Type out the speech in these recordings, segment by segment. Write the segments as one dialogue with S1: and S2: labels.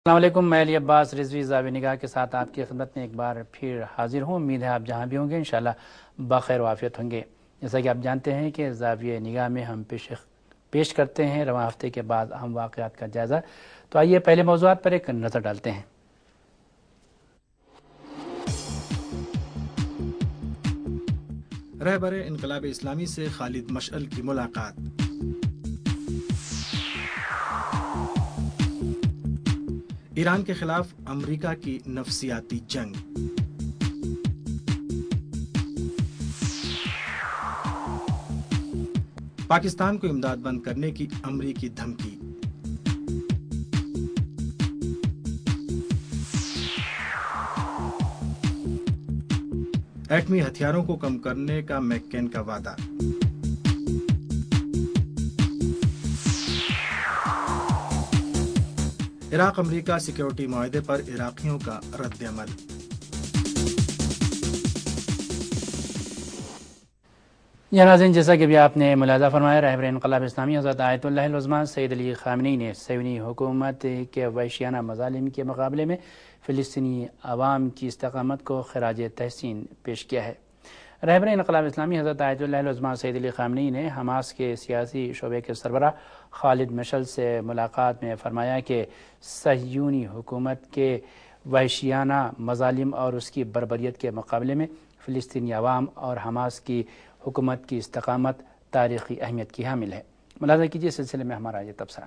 S1: السلام علیکم، میں علی عباس رضوی زاویہ نگاہ کے ساتھ آپ کی خدمت میں ایک بار پھر حاضر ہوں۔ امید ہے آپ جہاں بھی ہوں گے انشاءاللہ بخیر و عافیت ہوں گے۔ جیسا کہ آپ جانتے ہیں کہ زاویہ نگاہ میں ہم پیش کرتے ہیں رواں ہفتے کے بعد اہم واقعات کا جائزہ۔ تو آئیے پہلے موضوعات پر ایک نظر ڈالتے ہیں۔
S2: رہبر انقلاب اسلامی سے خالد مشعل کی ملاقات۔ ایران کے خلاف امریکہ کی نفسیاتی جنگ۔ پاکستان کو امداد بند کرنے کی امریکی دھمکی۔ ایٹمی ہتھیاروں کو کم کرنے کا میک کین کا وعدہ۔ عراق امریکہ سیکیورٹی معاہدے پر عراقیوں کا رد عمل۔
S1: ناظرین، جیسا کہ بھی آپ نے ملاحظہ فرمایا، رہبر انقلاب اسلامی حضرت آیت اللہ العظمٰ سید علی خامنئی نے صہیونی حکومت کے وحشیانہ مظالم کے مقابلے میں فلسطینی عوام کی استقامت کو خراج تحسین پیش کیا ہے۔ رہبر انقلاب اسلامی حضرت آیت اللہ العظمٰ سید علی خامنئی نے حماس کے سیاسی شعبے کے سربراہ خالد مشعل سے ملاقات میں فرمایا کہ صہیونی حکومت کے وحشیانہ مظالم اور اس کی بربریت کے مقابلے میں فلسطینی عوام اور حماس کی حکومت کی استقامت تاریخی اہمیت کی حامل ہے۔ ملاحظہ کیجیے اس سلسلے میں ہمارا یہ تبصرہ۔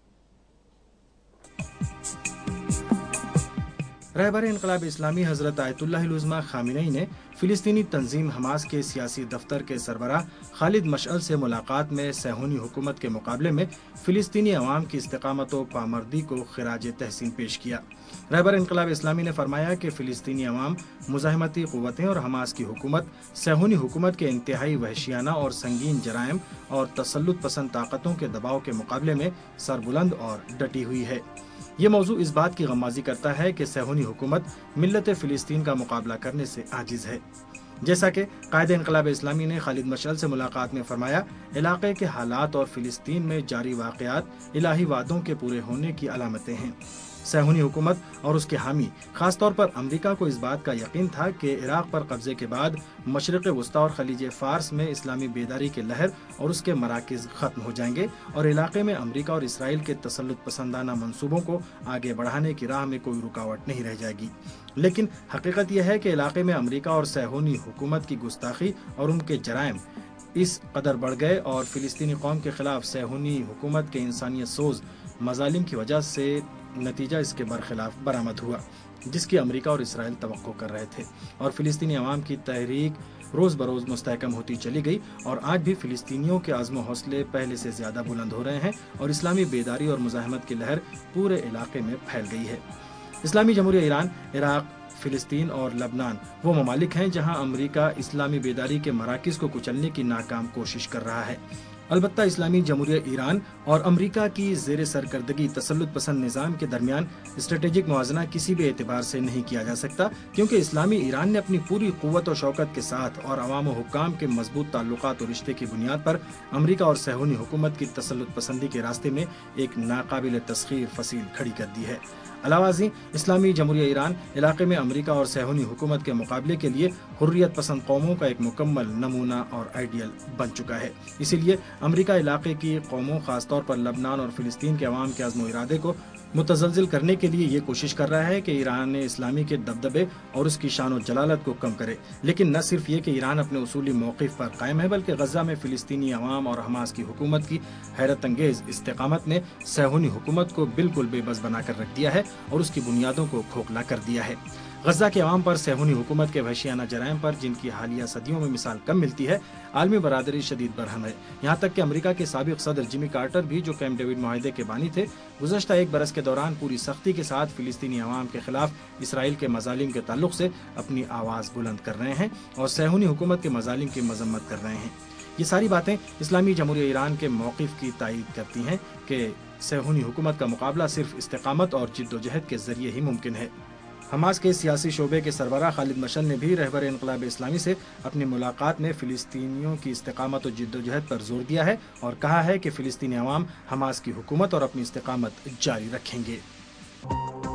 S2: رہبر انقلاب اسلامی حضرت آیت اللہ العظمٰ خامنئی نے فلسطینی تنظیم حماس کے سیاسی دفتر کے سربراہ خالد مشعل سے ملاقات میں صہیونی حکومت کے مقابلے میں فلسطینی عوام کی استقامت و پامردی کو خراج تحسین پیش کیا۔ رہبر انقلاب اسلامی نے فرمایا کہ فلسطینی عوام، مزاحمتی قوتیں اور حماس کی حکومت صہیونی حکومت کے انتہائی وحشیانہ اور سنگین جرائم اور تسلط پسند طاقتوں کے دباؤ کے مقابلے میں سربلند اور ڈٹی ہوئی ہے۔ یہ موضوع اس بات کی غمازی کرتا ہے کہ صہیونی حکومت ملت فلسطین کا مقابلہ کرنے سے عاجز ہے۔ جیسا کہ قائد انقلاب اسلامی نے خالد مشعل سے ملاقات میں فرمایا، علاقے کے حالات اور فلسطین میں جاری واقعات الہی وعدوں کے پورے ہونے کی علامتیں ہیں۔ صہیونی حکومت اور اس کے حامی خاص طور پر امریکہ کو اس بات کا یقین تھا کہ عراق پر قبضے کے بعد مشرق وسطیٰ اور خلیج فارس میں اسلامی بیداری کے لہر اور اس کے مراکز ختم ہو جائیں گے اور علاقے میں امریکہ اور اسرائیل کے تسلط پسندانہ منصوبوں کو آگے بڑھانے کی راہ میں کوئی رکاوٹ نہیں رہ جائے گی۔ لیکن حقیقت یہ ہے کہ علاقے میں امریکہ اور صہیونی حکومت کی گستاخی اور ان کے جرائم اس قدر بڑھ گئے اور فلسطینی قوم کے خلاف صہیونی حکومت کے انسانیت سوز مظالم کی وجہ سے نتیجہ اس کے برخلاف برآمد ہوا، جس کی امریکہ اور اسرائیل توقع کر رہے تھے، اور فلسطینی عوام کی تحریک روز بروز مستحکم ہوتی چلی گئی اور آج بھی فلسطینیوں کے عزم و حوصلے پہلے سے زیادہ بلند ہو رہے ہیں اور اسلامی بیداری اور مزاحمت کی لہر پورے علاقے میں پھیل گئی ہے۔ اسلامی جمہوریہ ایران، عراق، فلسطین اور لبنان وہ ممالک ہیں جہاں امریکہ اسلامی بیداری کے مراکز کو کچلنے کی ناکام کوشش کر رہا ہے۔ البتہ اسلامی جمہوریہ ایران اور امریکہ کی زیر سرکردگی تسلط پسند نظام کے درمیان اسٹریٹجک موازنہ کسی بھی اعتبار سے نہیں کیا جا سکتا، کیونکہ اسلامی ایران نے اپنی پوری قوت و شوکت کے ساتھ اور عوام و حکام کے مضبوط تعلقات و رشتے کی بنیاد پر امریکہ اور صہیونی حکومت کی تسلط پسندی کے راستے میں ایک ناقابل تسخیر فصیل کھڑی کر دی ہے۔ علاوہ ازیں اسلامی جمہوریہ ایران علاقے میں امریکہ اور صہیونی حکومت کے مقابلے کے لیے حریت پسند قوموں کا ایک مکمل نمونہ اور آئیڈیل بن چکا ہے۔ اسی لیے امریکہ علاقے کی قوموں خاص طور پر لبنان اور فلسطین کے عوام کے عزم و ارادے کو متزلزل کرنے کے لیے یہ کوشش کر رہا ہے کہ ایران اسلامی کے دبدبے اور اس کی شان و جلالت کو کم کرے۔ لیکن نہ صرف یہ کہ ایران اپنے اصولی موقف پر قائم ہے، بلکہ غزہ میں فلسطینی عوام اور حماس کی حکومت کی حیرت انگیز استقامت نے صہیونی حکومت کو بالکل بے بس بنا کر رکھ دیا ہے اور اس کی بنیادوں کو کھوکھلا کر دیا ہے۔ غزہ کے عوام پر صہیونی حکومت کے وحشیانہ جرائم پر، جن کی حالیہ صدیوں میں مثال کم ملتی ہے، عالمی برادری شدید برہم ہے۔ یہاں تک کہ امریکہ کے سابق صدر جمی کارٹر بھی، جو کیمپ ڈیوڈ معاہدے کے بانی تھے، گزشتہ ایک برس کے دوران پوری سختی کے ساتھ فلسطینی عوام کے خلاف اسرائیل کے مظالم کے تعلق سے اپنی آواز بلند کر رہے ہیں اور صہیونی حکومت کے مظالم کی مذمت کر رہے ہیں۔ یہ ساری باتیں اسلامی جمہوریہ ایران کے موقف کی تائید کرتی ہیں کہ صہیونی حکومت کا مقابلہ صرف استقامت اور جد و جہد کے ذریعے ہی ممکن ہے۔ حماس کے سیاسی شعبے کے سربراہ خالد مشعل نے بھی رہبر انقلاب اسلامی سے اپنی ملاقات میں فلسطینیوں کی استقامت و جد و جہد پر زور دیا ہے اور کہا ہے کہ فلسطینی عوام حماس کی حکومت اور اپنی استقامت جاری رکھیں گے۔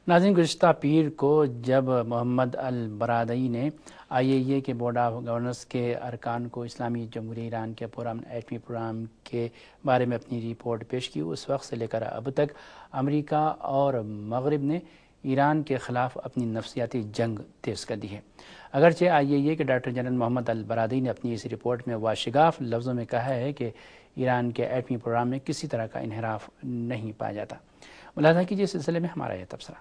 S1: ناظرین، گزشتہ پیر کو جب محمد البرادعی نے IAEA کے بورڈ آف گورنرز کے ارکان کو اسلامی جمہوریہ ایران کے پرامن ایٹمی پروگرام کے بارے میں اپنی رپورٹ پیش کی، اس وقت سے لے کر اب تک امریکہ اور مغرب نے ایران کے خلاف اپنی نفسیاتی جنگ تیز کر دی ہے۔ اگرچہ IAEA کے ڈائریکٹر جنرل محمد البرادعی نے اپنی اس رپورٹ میں واشگاف لفظوں میں کہا ہے کہ ایران کے ایٹمی پروگرام میں کسی طرح کا انحراف نہیں پایا جاتا۔ ملاحظہ کیجیے اس سلسلے میں ہمارا یہ تبصرہ۔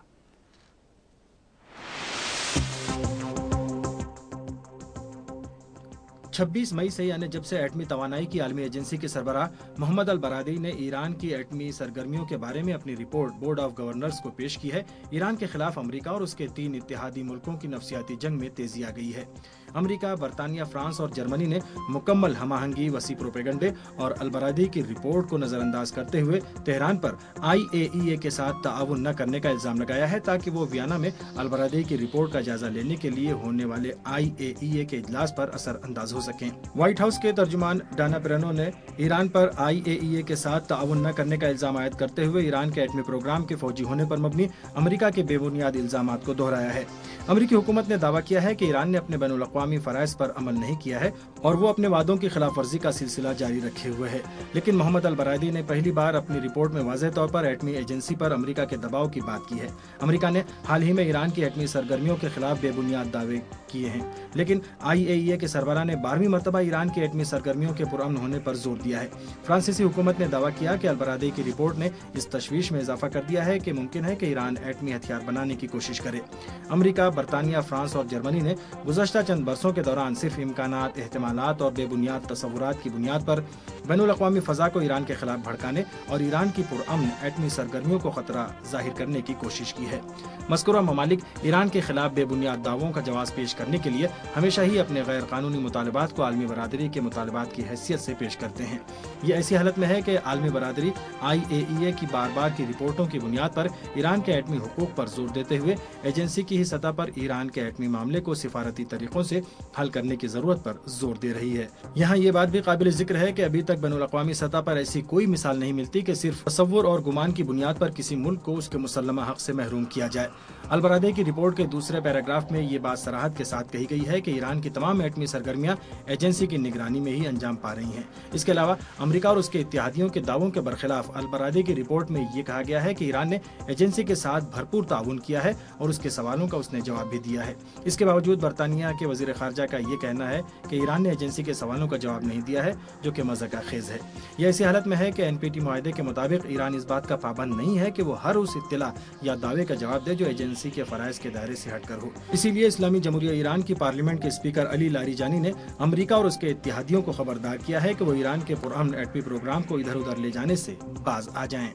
S2: 26 مئی سے یعنی جب سے ایٹمی توانائی کی عالمی ایجنسی کے سربراہ محمد البرادعی نے ایران کی ایٹمی سرگرمیوں کے بارے میں اپنی رپورٹ بورڈ آف گورنرز کو پیش کی ہے، ایران کے خلاف امریکہ اور اس کے 3 اتحادی ملکوں کی نفسیاتی جنگ میں تیزی آ گئی ہے۔ امریکہ، برطانیہ، فرانس اور جرمنی نے مکمل ہم آہنگی، وسیع پروپیگنڈے اور البرادعی کی رپورٹ کو نظر انداز کرتے ہوئے تہران پر IAEA کے ساتھ تعاون نہ کرنے کا الزام لگایا ہے تاکہ وہ ویانا میں البرادعی کی رپورٹ کا جائزہ لینے کے لیے ہونے والے IAEA کے اجلاس پر اثر انداز ہو سکیں۔ وائٹ ہاؤس کے ترجمان ڈانا پرینو نے ایران پر IAEA کے ساتھ تعاون نہ کرنے کا الزام عائد کرتے ہوئے ایران کے ایٹمی پروگرام کے فوجی ہونے پر مبنی امریکہ کے بے بنیاد الزامات کو دہرایا ہے۔ امریکی حکومت نے دعویٰ کیا ہے کہ ایران نے اپنے بین الاقوامی فرائض پر عمل نہیں کیا ہے اور وہ اپنے وعدوں کی خلاف ورزی کا سلسلہ جاری رکھے ہوئے ہے، لیکن محمد البرادعی نے پہلی بار اپنی رپورٹ میں واضح طور پر ایٹمی ایجنسی پر امریکہ کے دباؤ کی بات کی ہے۔ امریکہ نے حال ہی میں ایران کی ایٹمی سرگرمیوں کے خلاف بے بنیاد دعوے کیے ہیں، لیکن IAEA کے سربراہ نے 12ویں مرتبہ ایران کی ایٹمی سرگرمیوں کے پرامن ہونے پر زور دیا ہے۔ فرانسیسی حکومت نے دعویٰ کیا کہ البرادعی کی رپورٹ نے اس تشویش میں اضافہ کر دیا ہے کہ ممکن ہے کہ ایران ایٹمی ہتھیار بنانے کی کوشش کرے۔ امریکہ، برطانیہ، فرانس اور جرمنی نے گزشتہ چند برسوں کے دوران صرف امکانات، احتمالات اور بے بنیاد تصورات کی بنیاد پر بین الاقوامی فضا کو ایران کے خلاف بھڑکانے اور ایران کی پرامن ایٹمی سرگرمیوں کو خطرہ ظاہر کرنے کی کوشش کی ہے۔ مذکورہ ممالک ایران کے خلاف بے بنیاد دعووں کا جواز پیش کرنے کے لیے ہمیشہ ہی اپنے غیر قانونی مطالبات کو عالمی برادری کے مطالبات کی حیثیت سے پیش کرتے ہیں۔ یہ ایسی حالت میں ہے کہ عالمی برادری IAEA کی بار بار کی رپورٹوں کی بنیاد پر ایران کے ایٹمی حقوق پر زور دیتے ہوئے ایجنسی کی ہی سطح پر ایران کے ایٹمی معاملے کو سفارتی طریقوں سے حل کرنے کی ضرورت پر زور دے رہی ہے۔ یہاں یہ بات بھی قابل ذکر ہے کہ ابھی تک بین الاقوامی سطح پر ایسی کوئی مثال نہیں ملتی کہ صرف تصور اور گمان کی بنیاد پر کسی ملک کو اس کے مسلمہ حق سے محروم کیا جائے۔ البرادعی کی رپورٹ کے دوسرے پیراگراف میں یہ بات صراحت کے ساتھ کہی گئی ہے کہ ایران کی تمام ایٹمی سرگرمیاں ایجنسی کی نگرانی میں ہی انجام پا رہی ہیں۔ اس کے علاوہ امریکہ اور اس کے اتحادیوں کے دعووں کے برخلاف البرادعی کی رپورٹ میں یہ کہا گیا ہے کہ ایران نے ایجنسی کے ساتھ بھرپور تعاون کیا ہے اور اس کے سوالوں کا اس نے جواب بھی دیا ہے۔ اس کے باوجود برطانیہ کے وزیر خارجہ کا یہ کہنا ہے کہ ایران نے ایجنسی کے سوالوں کا جواب نہیں دیا ہے، جو کہ مضحکہ خیز ہے۔ یہ ایسی حالت میں ہے کہ NPT معاہدے کے مطابق ایران اس بات کا پابند نہیں ہے کہ وہ ہر اس اطلاع یا دعوے کا جواب دے جو ایجنسی کے فرائض کے دائرے سے ہٹ کر ہو۔ اسی لیے اسلامی جمہوریہ ایران کی پارلیمنٹ کے اسپیکر علی لاریجانی نے امریکہ اور اس کے اتحادیوں کو خبردار کیا ہے کہ وہ ایران کے پرامن ایٹمی پروگرام کو ادھر ادھر لے جانے سے باز آ جائیں۔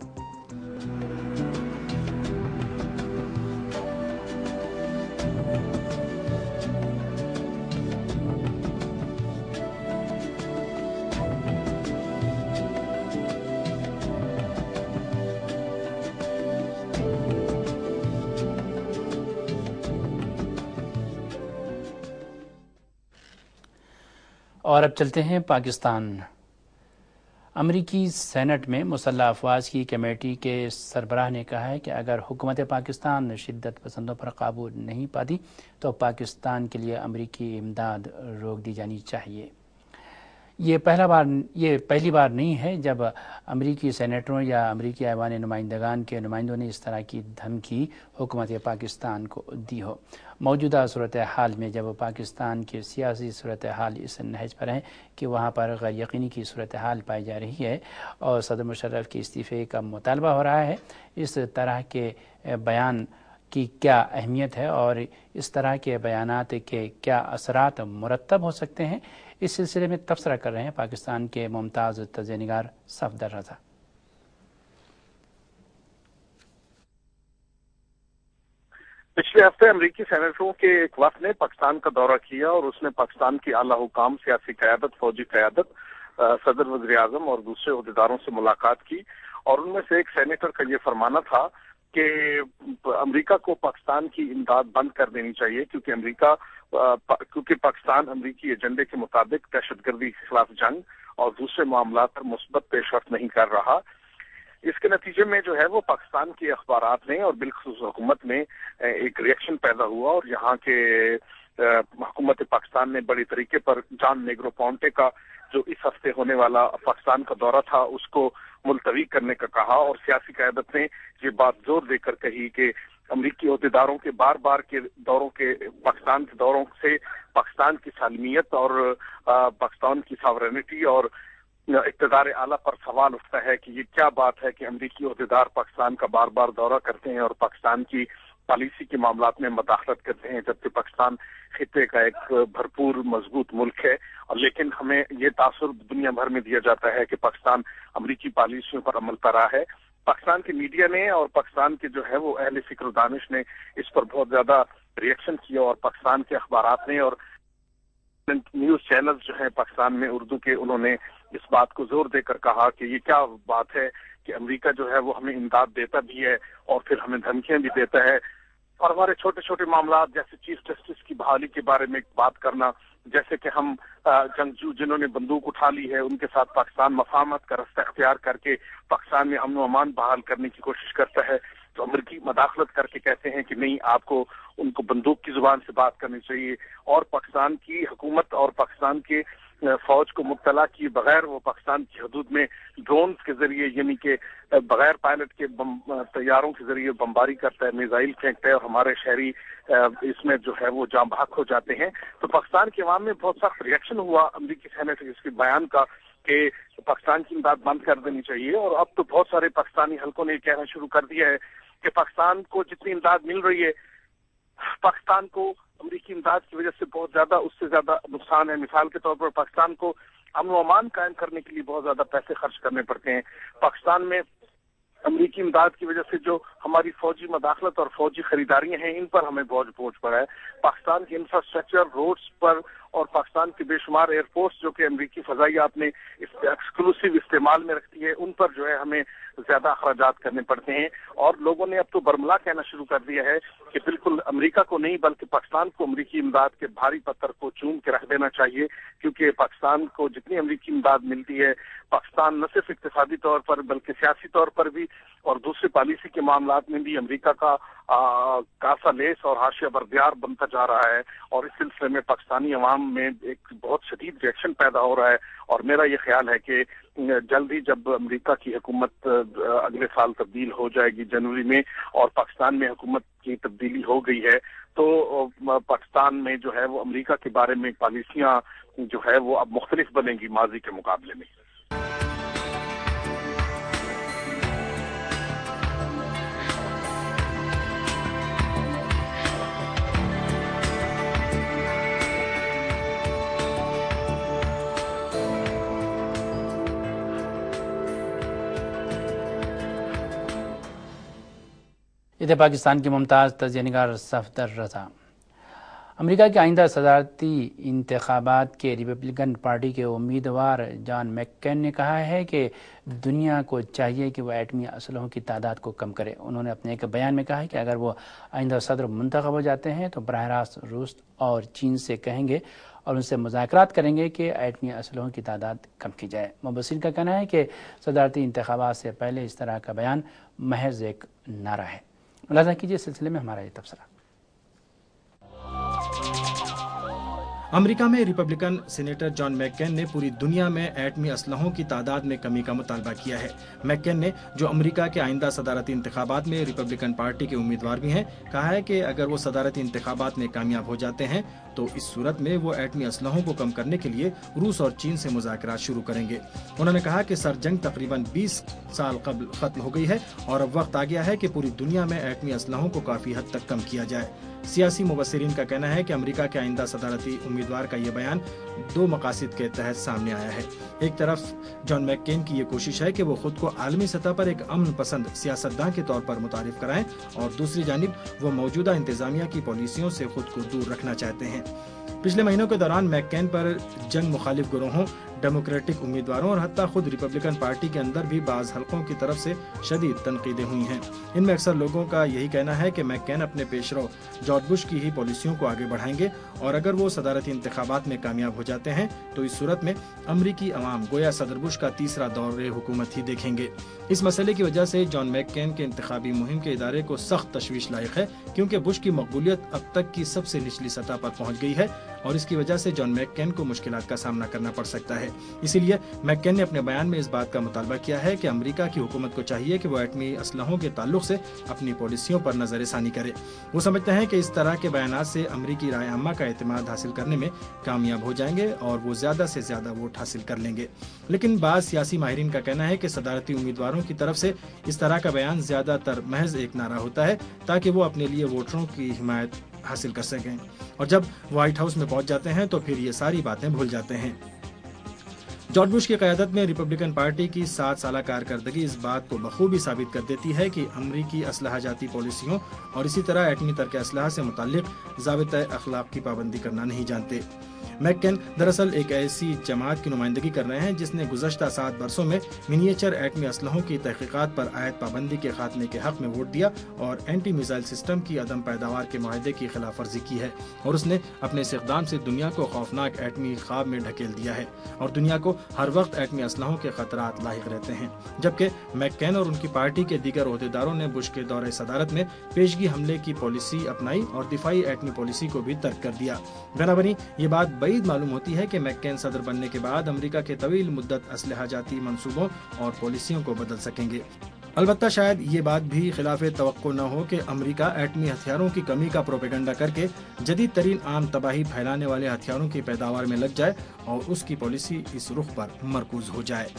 S1: اور اب چلتے ہیں پاکستان۔ امریکی سینٹ میں مسلح افواج کی کمیٹی کے سربراہ نے کہا ہے کہ اگر حکومت پاکستان شدت پسندوں پر قابو نہیں پاتی تو پاکستان کے لیے امریکی امداد روک دی جانی چاہیے۔ یہ پہلی بار نہیں ہے جب امریکی سینیٹروں یا امریکی ایوان نمائندگان کے نمائندوں نے اس طرح کی دھمکی حکومت پاکستان کو دی ہو۔ موجودہ صورتحال میں جب پاکستان کی سیاسی صورتحال اس نہج پر ہے کہ وہاں پر غیر یقینی کی صورتحال پائی جا رہی ہے اور صدر مشرف کے استعفے کا مطالبہ ہو رہا ہے، اس طرح کے بیان کی کیا اہمیت ہے اور اس طرح کے بیانات کے کیا اثرات مرتب ہو سکتے ہیں، اس سلسلے میں تبصرہ کر رہے ہیں پاکستان کے ممتاز تجزیہ نگار صفدر رضا۔
S3: پچھلے ہفتے امریکی سینیٹروں کے ایک وفد نے پاکستان کا دورہ کیا اور اس نے پاکستان کی اعلیٰ حکام، سیاسی قیادت، فوجی قیادت، صدر وزیر اعظم اور دوسرے عہدیداروں سے ملاقات کی، اور ان میں سے ایک سینیٹر کا یہ فرمانا تھا کہ امریکہ کو پاکستان کی امداد بند کر دینی چاہیے کیونکہ پاکستان امریکی ایجنڈے کے مطابق دہشت گردی کے خلاف جنگ اور دوسرے معاملات پر مثبت پیش رفت نہیں کر رہا۔ इसके नतीजे में जो है वो पाकिस्तान के अखबारात में और बिलखुसूस हुकूमत में एक रिएक्शन पैदा हुआ और यहाँ के हुकूमत पाकिस्तान ने बड़ी तरीके पर जॉन नेग्रोपोंटे का जो इस हफ्ते होने वाला पाकिस्तान का दौरा था उसको मुलतवी करने का कहा और सियासी क़यादत ने ये बात जोर देकर कही कि अमरीकी अहदेदारों के बार बार के दौरों के पाकिस्तान के दौरों से पाकिस्तान की सालमियत और पाकिस्तान की सॉवरेनिटी और इक़्तिदार आला पर सवाल उठता है कि ये क्या बात है कि अमरीकी अहदेदार पाकिस्तान का बार बार दौरा करते हैं और पाकिस्तान की पॉलिसी के मामलात में मदाखलत करते हैं, जबकि पाकिस्तान खित्ते का एक भरपूर मजबूत मुल्क है। और लेकिन हमें ये तासुर दुनिया भर में दिया जाता है कि पाकिस्तान अमरीकी पॉलिसियों पर अमल कर रहा है। पाकिस्तान की मीडिया ने और पाकिस्तान के जो है वो अहले फिक्र दानिश ने इस पर बहुत ज्यादा रिएक्शन किया और पाकिस्तान के अखबारात ने और न्यूज चैनल्स जो है पाकिस्तान में उर्दू के, उन्होंने इस बात को जोर देकर कहा कि ये क्या बात है कि अमेरिका जो है वो हमें इमदाद देता भी है और फिर हमें धमकियां भी देता है। और हमारे छोटे छोटे मामला जैसे चीफ जस्टिस की बहाली के बारे में बात करना, जैसे कि हम जंगजू जिन्होंने बंदूक उठा ली है उनके साथ पाकिस्तान मफाहमत का रास्ता अख्तियार करके पाकिस्तान में अमन व अमान बहाल करने की कोशिश करता है, तो अमरीकी मदाखलत करके कहते हैं कि नहीं, आपको उनको बंदूक की जुबान से बात करनी चाहिए। और पाकिस्तान की हुकूमत और पाकिस्तान के फौज को मुब्तला किए बगैर वो पाकिस्तान की हदूद में ड्रोन के जरिए यानी कि बगैर पायलट के तैयारों के जरिए बमबारी करता है, मिसाइल फेंकता है और हमारे शहरी इसमें जो है वो जाँ भाग हो जाते हैं। तो पाकिस्तान के अवाम में बहुत सख्त रिएक्शन हुआ अमरीकी सेनेट के इसके बयान का कि पाकिस्तान की इमदाद बंद कर देनी चाहिए। और अब तो बहुत सारे पाकिस्तानी हलकों ने कहना शुरू कर दिया है कि पाकिस्तान को जितनी इमदाद मिल रही है, पाकिस्तान को अमरीकी इमदाद की वजह से बहुत ज्यादा उससे ज्यादा नुकसान है। मिसाल के तौर पर पाकिस्तान को अमन व अमान कायम करने के लिए बहुत ज्यादा पैसे खर्च करने पड़ते हैं। पाकिस्तान में अमरीकी इमदाद की वजह से जो हमारी फौजी मदाखलत और फौजी खरीदारियां हैं, इन पर हमें बोझ पड़ा है। पाकिस्तान के इंफ्रास्ट्रक्चर, रोड्स पर और पाकिस्तान के बेशुमार एयरपोर्ट्स जो कि अमरीकी फजाइयात में एक्सक्लूसिव इस्तेमाल में रखती है, उन पर जो है हमें ज्यादा अखराजात करने पड़ते हैं। और लोगों ने अब तो बरमला कहना शुरू कर दिया है कि बिल्कुल अमेरिका को नहीं बल्कि पाकिस्तान को अमरीकी इमदाद के भारी पत्थर को चूम के रख देना चाहिए, क्योंकि पाकिस्तान को जितनी अमरीकी इमदाद मिलती है, पाकिस्तान न सिर्फ इक्तिसादी तौर पर बल्कि सियासी तौर पर भी और दूसरी पॉलिसी के मामलात में भी अमेरिका का कासा लेस और हाशिया बरदियार बनता जा रहा है। और इस सिलसिले में पाकिस्तानी अवाम में एक बहुत शदीद रिएक्शन पैदा हो रहा है। और मेरा ये ख्याल है कि जल्द ही जब अमेरिका की हुकूमत अगले साल तब्दील हो जाएगी जनवरी में और पाकिस्तान में हुकूमत की तब्दीली हो गई है, तो पाकिस्तान में जो है वो अमेरिका के बारे में पॉलिसियां जो है वो अब मुख्तलिफ बनेंगी माजी के मुकाबले में।
S1: इधर पाकिस्तान की मुमताज़ तजिया निगार सफदर रज़ा। अमेरिका के आइंदा सदारती इंतखाबात के रिपब्लिकन पार्टी के उम्मीदवार जॉन मैक्केन ने कहा है कि दुनिया को चाहिए कि वह एटमी असलहों की तादाद को कम करे। उन्होंने अपने एक बयान में कहा है कि अगर वो आइंदा सदर मुंतखब हो जाते हैं तो बराह रास्त रूस और चीन से कहेंगे और उनसे मुज़ाकरात करेंगे कि एटमी असलहों की तादाद कम की जाए। मुबस्सिरीन का कहना है कि सदारती इंतखाबात से पहले इस तरह का बयान महज एक नारा है। मुलाज़ा कीजिए इस सिलसिले में हमारा ये तबसरा।
S2: अमेरिका में रिपब्लिकन सीनेटर जॉन मैक्केन ने पूरी दुनिया में एटमी असलहों की तादाद में कमी का मुतालबा किया है। मैक्केन ने, जो अमेरिका के आइंदा सदारती इंतखाबात में रिपब्लिकन पार्टी के उम्मीदवार भी हैं, कहा है कि अगर वो सदारती इंतखाबात में कामयाब हो जाते हैं तो इस सूरत में वो एटमी असलहों को कम करने के लिए रूस और चीन से मुज़ाकरात शुरू करेंगे। उन्होंने कहा कि सरजंग तकरीबन 20 साल कबल खत्म हो गई है और अब वक्त आ गया है कि पूरी दुनिया में एटमी असलहों को काफी हद तक कम किया जाए। सियासी मुबस्सिरीन का कहना है कि अमेरिका के आइंदा सदारती उम्मीदवार का ये बयान दो मकासद के तहत सामने आया है। एक तरफ जॉन मैक्केन की ये कोशिश है कि वो खुद को आलमी सतह पर एक अमन पसंद सियासतदान के तौर पर मुतारिफ कराएं और दूसरी जानिब वो मौजूदा इंतजामिया की पॉलिसियों से खुद को दूर रखना चाहते हैं। पिछले महीनों के दौरान मैक्केन पर जंग मुखालिफ गिरोहों, डेमोक्रेटिक उम्मीदवारों और हत्ता खुद रिपब्लिकन पार्टी के अंदर भी बाज हलकों की तरफ से शदीद तनकीदें हुई हैं। इनमें अक्सर लोगों का यही कहना है कि मैक्केन अपने पेशरो जॉर्ज बुश की ही पॉलिसियों को आगे बढ़ाएंगे और अगर वो सदारती इंतखाबात में कामयाब हो जाते हैं तो इस सूरत में अमरीकी अवाम गोया सदर बुश का तीसरा दौर हुकूमत ही देखेंगे। اس مسئلے کی وجہ سے جان میک کین کے انتخابی مہم کے ادارے کو سخت تشویش لاحق ہے، کیونکہ بش کی مقبولیت اب تک کی سب سے نچلی سطح پر پہنچ گئی ہے اور اس کی وجہ سے جان میک کین کو مشکلات کا سامنا کرنا پڑ سکتا ہے۔ اسی لیے میک کین نے اپنے بیان میں اس بات کا مطالبہ کیا ہے کہ امریکہ کی حکومت کو چاہیے کہ وہ ایٹمی اسلحوں کے تعلق سے اپنی پالیسیوں پر نظر ثانی کرے۔ وہ سمجھتے ہیں کہ اس طرح کے بیانات سے امریکی رائے عامہ کا اعتماد حاصل کرنے میں کامیاب ہو جائیں گے اور وہ زیادہ سے زیادہ ووٹ حاصل کر لیں گے۔ لیکن بعض سیاسی ماہرین کا کہنا ہے کہ صدارتی امیدواروں کی طرف سے اس طرح کا بیان زیادہ تر محض ایک نعرہ ہوتا ہے تاکہ وہ اپنے لیے ووٹروں کی حمایت حاصل کر سکیں، اور جب وائٹ ہاؤس میں پہنچ جاتے ہیں تو پھر یہ ساری باتیں بھول جاتے ہیں۔ جارج بش کی قیادت میں ریپبلکن پارٹی کی 7 سالہ کارکردگی اس بات کو بخوبی ثابت کر دیتی ہے کہ امریکی اسلحہ جاتی پالیسیوں اور اسی طرح ایٹمی ترک اسلحہ سے متعلق ضابطۂ اخلاق کی پابندی کرنا نہیں جانتے۔ میک کین دراصل ایک ایسی جماعت کی نمائندگی کر رہے ہیں جس نے گزشتہ 7 برسوں میں منیچر ایٹمی اسلحوں کی تحقیقات پر عائد پابندی کے خاتمے کے حق میں ووٹ دیا اور اینٹی میزائل سسٹم کی عدم پیداوار کے معاہدے کی خلاف ورزی کی ہے، اور اس نے اپنے اس اقدام سے دنیا کو خوفناک ایٹمی خواب میں ڈھکیل دیا ہے اور دنیا کو ہر وقت ایٹمی اسلحوں کے خطرات لاحق رہتے ہیں۔ جبکہ میک کین اور ان کی پارٹی کے دیگر عہدیداروں نے بش کے دور صدارت میں پیشگی حملے کی پالیسی اپنائی اور دفاعی ایٹمی پالیسی کو بھی ترک کر دیا۔ بنابراین یہ بات بعید معلوم ہوتی ہے کہ میک کین صدر بننے کے بعد امریکہ کے طویل مدت اسلحہ جاتی منصوبوں اور پالیسیوں کو بدل سکیں گے۔ البتہ شاید یہ بات بھی خلاف توقع نہ ہو کہ امریکہ ایٹمی ہتھیاروں کی کمی کا پروپیگنڈا کر کے جدید ترین عام تباہی پھیلانے والے ہتھیاروں کی پیداوار میں لگ جائے اور اس کی پالیسی اس رخ پر مرکوز ہو جائے۔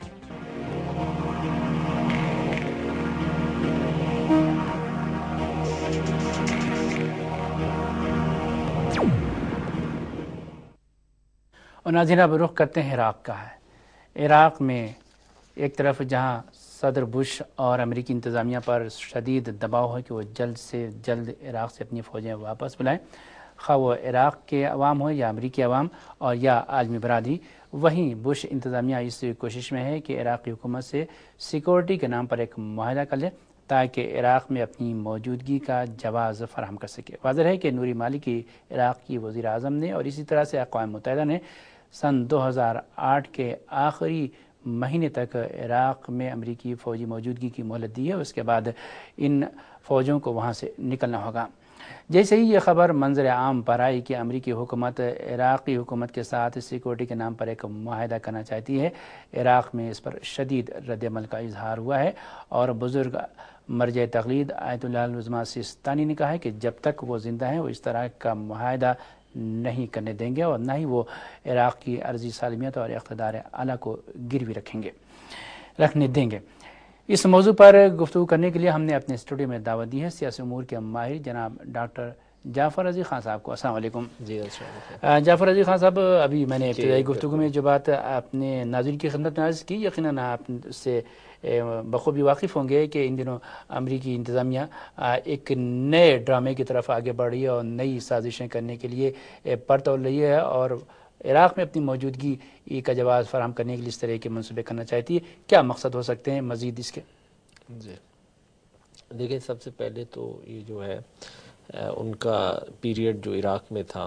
S1: اور ناظرین اب رخ کرتے ہیں عراق کا ہے۔ عراق میں ایک طرف جہاں صدر بش اور امریکی انتظامیہ پر شدید دباؤ ہے کہ وہ جلد سے جلد عراق سے اپنی فوجیں واپس بلائیں، خواہ وہ عراق کے عوام ہو یا امریکی عوام اور یا عالمی برادری، وہیں بش انتظامیہ اس کوشش میں ہے کہ عراقی حکومت سے سیکورٹی کے نام پر ایک معاہدہ کر لے تاکہ عراق میں اپنی موجودگی کا جواز فراہم کر سکے۔ واضح ہے کہ نوری مالکی عراق کی وزیر اعظم نے اور اسی طرح سے اقوام متحدہ نے سن 2008 کے آخری مہینے تک عراق میں امریکی فوجی موجودگی کی مہلت دی ہے، اس کے بعد ان فوجوں کو وہاں سے نکلنا ہوگا۔ جیسے ہی یہ خبر منظر عام پر آئی کہ امریکی حکومت عراقی حکومت کے ساتھ سیکورٹی کے نام پر ایک معاہدہ کرنا چاہتی ہے، عراق میں اس پر شدید رد عمل کا اظہار ہوا ہے، اور بزرگ مرجع تقلید آیت اللہ العظمٰ سیستانی نے کہا ہے کہ جب تک وہ زندہ ہیں وہ اس طرح کا معاہدہ نہیں کرنے دیں گے اور نہ ہی وہ عراق کی عرضی سالمیت اور اقتدار اعلیٰ کو گروی رکھنے دیں گے۔ اس موضوع پر گفتگو کرنے کے لیے ہم نے اپنے اسٹوڈیو میں دعوت دی ہے سیاسی امور کے ماہر جناب ڈاکٹر جعفر عزیز خان صاحب کو۔ السلام علیکم۔
S4: جی
S1: جعفر عزیز خان صاحب، ابھی میں نے ابتدائی گفتگو میں جو بات اپنے ناظرین کی خدمت میں عرض کی، یقیناً آپ اس سے بخوبی واقف ہوں گے کہ ان دنوں امریکی انتظامیہ ایک نئے ڈرامے کی طرف آگے بڑھ رہی ہے اور نئی سازشیں کرنے کے لیے پر تول رہی ہے اور عراق میں اپنی موجودگی کا جواز فراہم کرنے کے لیے اس طرح کے منصوبے کرنا چاہتی ہے۔ کیا مقصد ہو سکتے ہیں مزید اس کے؟
S4: جی دیکھیں، سب سے پہلے تو یہ جو ہے ان کا پیریڈ جو عراق میں تھا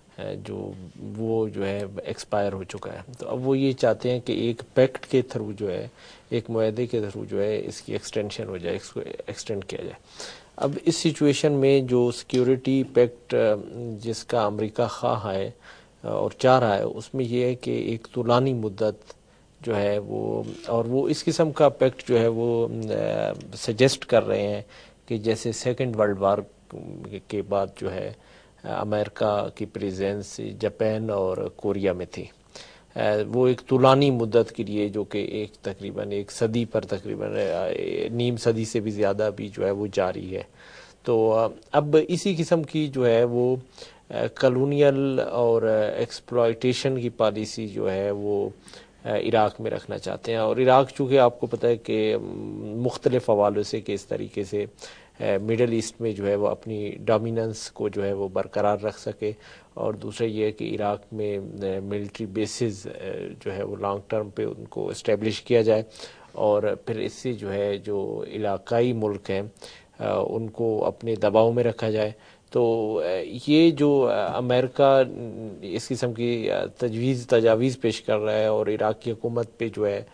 S4: وہ جو ہے ایکسپائر ہو چکا ہے، تو اب وہ یہ چاہتے ہیں کہ ایک پیکٹ کے تھرو جو ہے، ایک معاہدے کے تھرو جو ہے اس کی ایکسٹینشن ہو جائے، اس کو ایکسٹینڈ کیا جائے۔ اب اس سچویشن میں جو سیکیورٹی پیکٹ جس کا امریکہ خواہ ہے اور چاہ رہا ہے، اس میں یہ ہے کہ ایک طولانی مدت جو ہے وہ اس قسم کا پیکٹ جو ہے وہ سجیسٹ کر رہے ہیں کہ جیسے سیکنڈ ورلڈ وار کے بعد جو ہے امریکہ کی پریزنس جاپان اور کوریا میں تھی، وہ ایک طولانی مدت کے لیے جو کہ تقریباً ایک صدی پر تقریباً نیم صدی سے بھی زیادہ بھی جو ہے وہ جاری ہے۔ تو اب اسی قسم کی جو ہے وہ کالونیل اور ایکسپلائٹیشن کی پالیسی جو ہے وہ عراق میں رکھنا چاہتے ہیں، اور عراق چونکہ آپ کو پتہ ہے کہ مختلف حوالوں سے کہ اس طریقے سے مڈل ایسٹ میں جو ہے وہ اپنی ڈومیننس کو جو ہے وہ برقرار رکھ سکے، اور دوسرا یہ ہے کہ عراق میں ملٹری بیسز جو ہے وہ لانگ ٹرم پہ ان کو اسٹیبلش کیا جائے، اور پھر اس سے جو ہے جو علاقائی ملک ہیں ان کو اپنے دباؤ میں رکھا جائے۔ تو یہ جو امریکہ اس قسم کی تجاویز پیش کر رہا ہے اور عراق کی حکومت پہ جو ہے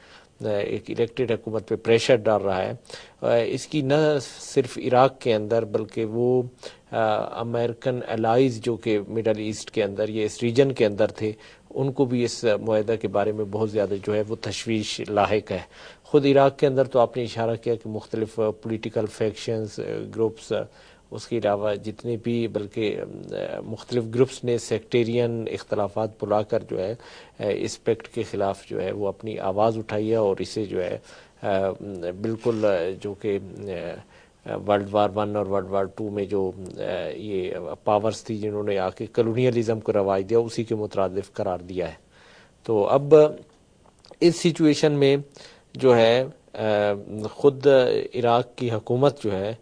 S4: ایک الیکٹڈ حکومت پہ پریشر ڈال رہا ہے، اس کی نہ صرف عراق کے اندر بلکہ وہ امریکن الائز جو کہ مڈل ایسٹ کے اندر یا اس ریجن کے اندر تھے، ان کو بھی اس معاہدہ کے بارے میں بہت زیادہ جو ہے وہ تشویش لاحق ہے۔ خود عراق کے اندر تو آپ نے اشارہ کیا کہ مختلف پولیٹیکل فیکشنز گروپس، اس کے علاوہ جتنے بھی بلکہ مختلف گروپس نے سیکٹیرین اختلافات بلا کر جو ہے اس پیکٹ کے خلاف جو ہے وہ اپنی آواز اٹھائی ہے، اور اسے جو ہے بالکل جو کہ ورلڈ وار 1 اور ورلڈ وار 2 میں جو یہ پاورز تھی جنہوں نے آ کے کلونیلزم کو رواج دیا، اسی کے مترادف قرار دیا ہے۔ تو اب اس سچویشن میں جو ہے خود عراق کی حکومت جو ہے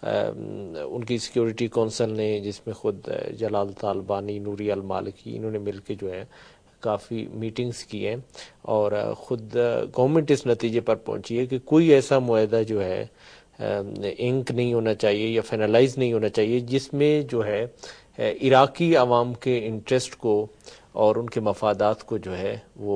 S4: ان کی سیکیورٹی کونسل نے، جس میں خود جلال طالبانی، نوری المالکی، انہوں نے مل کے جو ہے کافی میٹنگز کی ہیں، اور خود گورنمنٹ اس نتیجے پر پہنچی ہے کہ کوئی ایسا معاہدہ جو ہے انک نہیں ہونا چاہیے یا فائنلائز نہیں ہونا چاہیے جس میں جو ہے عراقی عوام کے انٹرسٹ کو اور ان کے مفادات کو جو ہے وہ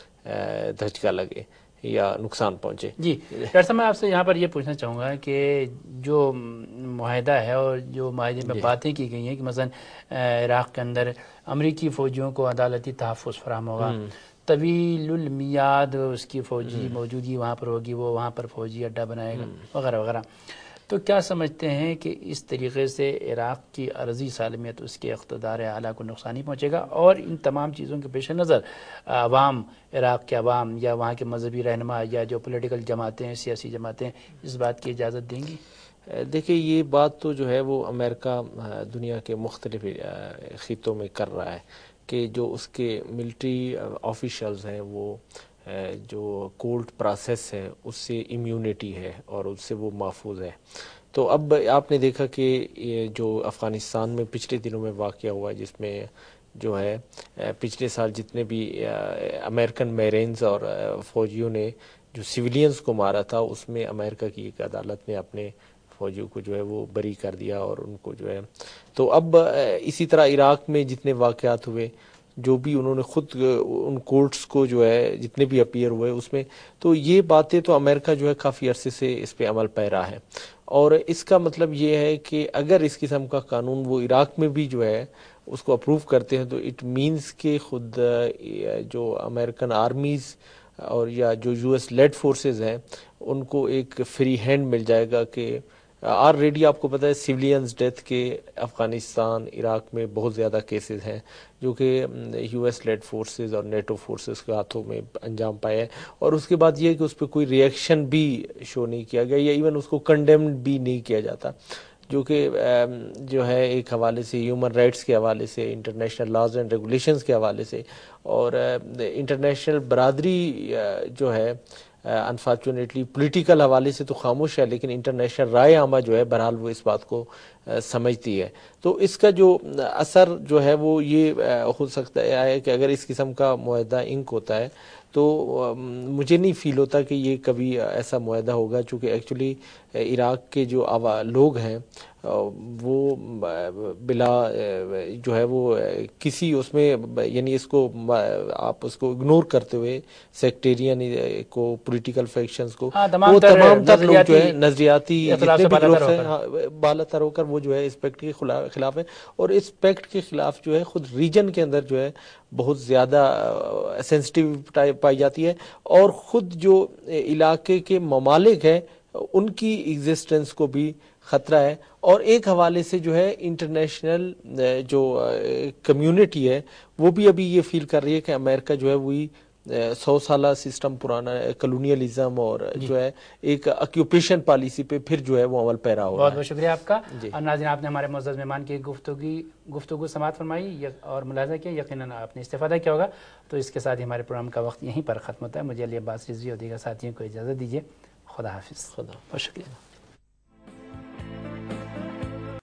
S4: دھچکا لگے یا نقصان پہنچے۔
S1: جی ڈاکٹر صاحب، میں آپ سے یہاں پر یہ پوچھنا چاہوں گا کہ جو معاہدہ ہے اور جو معاہدے میں باتیں کی گئی ہیں کہ مثلا عراق کے اندر امریکی فوجیوں کو عدالتی تحفظ فراہم ہوگا، طویل المیاد اس کی فوجی موجودگی وہاں پر ہوگی، وہ وہاں پر فوجی اڈہ بنائے گا وغیرہ وغیرہ، تو کیا سمجھتے ہیں کہ اس طریقے سے عراق کی عرضی سالمیت، اس کے اقتدار اعلیٰ کو نقصان نہیں پہنچے گا؟ اور ان تمام چیزوں کے پیش نظر عوام، عراق کے عوام یا وہاں کے مذہبی رہنما یا جو پولیٹیکل جماعتیں، سیاسی جماعتیں اس بات کی اجازت دیں گی؟
S4: دیکھیں، یہ بات تو جو ہے وہ امریکہ دنیا کے مختلف خطوں میں کر رہا ہے کہ جو اس کے ملٹری آفیشلز ہیں وہ جو کورٹ پروسیس ہے اس سے امیونٹی ہے اور اس سے وہ محفوظ ہے۔ تو اب آپ نے دیکھا کہ یہ جو افغانستان میں پچھلے دنوں میں واقعہ ہوا، جس میں جو ہے پچھلے سال جتنے بھی امریکن میرینز اور فوجیوں نے جو سویلینز کو مارا تھا، اس میں امریکہ کی ایک عدالت نے اپنے فوجیوں کو جو ہے وہ بری کر دیا، اور ان کو جو ہے تو اب اسی طرح عراق میں جتنے واقعات ہوئے، جو بھی انہوں نے خود ان کورٹس کو جو ہے جتنے بھی اپیئر ہوئے اس میں، تو یہ باتیں تو امریکہ جو ہے کافی عرصے سے اس پہ عمل پیرا ہے، اور اس کا مطلب یہ ہے کہ اگر اس قسم کا قانون وہ عراق میں بھی جو ہے اس کو اپروو کرتے ہیں، تو اٹ مینز کہ خود جو امریکن آرمیز اور یا جو یو ایس لیڈ فورسز ہیں ان کو ایک فری ہینڈ مل جائے گا کہ آلریڈی آپ کو پتہ ہے سیولینز ڈیتھ کے افغانستان، عراق میں بہت زیادہ کیسز ہیں جو کہ یو ایس لیڈ فورسز اور نیٹو فورسز کے ہاتھوں میں انجام پائے ہیں، اور اس کے بعد یہ ہے کہ اس پہ کوئی ریئیکشن بھی شو نہیں کیا گیا یا ایون اس کو کنڈیمڈ بھی نہیں کیا جاتا، جو کہ جو ہے ایک حوالے سے ہیومن رائٹس کے حوالے سے، انٹرنیشنل لاز اینڈ ریگولیشنز کے حوالے سے، اور انٹرنیشنل برادری جو ہے انفارچونیٹلی پولیٹیکل حوالے سے تو خاموش ہے، لیکن انٹرنیشنل رائے عامہ جو ہے بہرحال وہ اس بات کو سمجھتی ہے۔ تو اس کا جو اثر جو ہے وہ یہ ہو سکتا ہے کہ اگر اس قسم کا معاہدہ انک ہوتا ہے تو مجھے نہیں فیل ہوتا کہ یہ کبھی ایسا معاہدہ ہوگا، چونکہ ایکچولی عراق کے جو لوگ ہیں وہ بلا جو ہے وہ کسی اس میں یعنی اس کو آپ اس کو اگنور کرتے ہوئے سیکٹیرین کو، پولیٹیکل فیکشنز کو، وہ تمام تر لوگ جو ہے نظریاتی جتنے بھی گروپس ہیں بالا تر ہو کر وہ جو ہے اس پیکٹ کے خلاف ہے، اور اس پیکٹ کے خلاف جو ہے خود ریجن کے اندر جو ہے بہت زیادہ سینسٹیو پائی جاتی ہے، اور خود جو علاقے کے ممالک ہیں ان کی ایگزسٹنس کو بھی خطرہ ہے، اور ایک حوالے سے جو ہے انٹرنیشنل جو کمیونٹی ہے وہ بھی ابھی یہ فیل کر رہی ہے کہ امریکہ جو ہے وہی 100 سالہ سسٹم پرانا کلونیلزم اور جو ہے ایک آکیوپیشن پالیسی پہ پھر جو ہے وہ عمل پیرا ہو رہا ہے۔
S1: بہت بہت شکریہ آپ کا۔ اور ناظرین، آپ نے ہمارے معزز مہمان کی گفتگو سماعت فرمائی اور ملاحظہ کیا، یقیناً آپ نے استفادہ کیا ہوگا۔ تو اس کے ساتھ ہی ہمارے پروگرام کا وقت یہیں پر ختم ہوتا ہے۔ مجھے علی عباس رضوی اور دیگر ساتھیوں کو اجازت دیجیے۔ خدا حافظ۔
S4: خدا
S1: بہت شکریہ۔